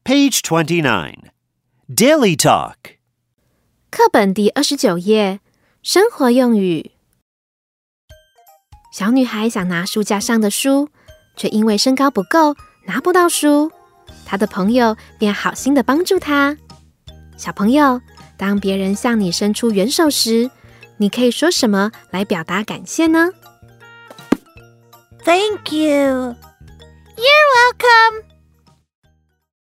Page 29. Daily Talk. 课本第29页，生活用语。小女孩想拿书架上的书，却因为身高不够，拿不到书。她的朋友便好心地帮助她。小朋友，当别人向你伸出援手时，你可以说什么来表达感谢呢？ Thank you. You're welcome.